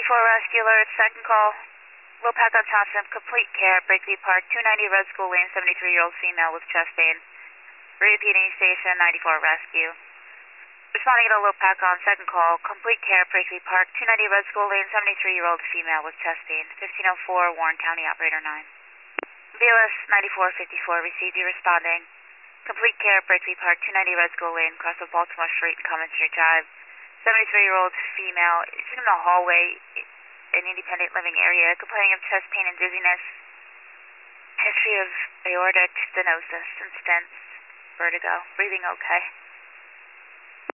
Rescue Alert, second call. Low pack on Thompson, complete care, Breakview Park, 290 Red School Lane, 73-year-old female with chest pain. Repeating station, 94 Rescue. Responding to low pack on second call, complete care, Breakview Park, 290 Red School Lane, 73-year-old female with chest pain. 1504, Warren County, Operator 9. BLS 9454, received you responding. Complete care, Breakview Park, 290 Red School Lane, cross of Baltimore Street and Common Street Drive. 73-year-old female is in the hallway in independent living area, complaining of chest pain and dizziness. History of aortic stenosis and stents. Vertigo. Breathing okay.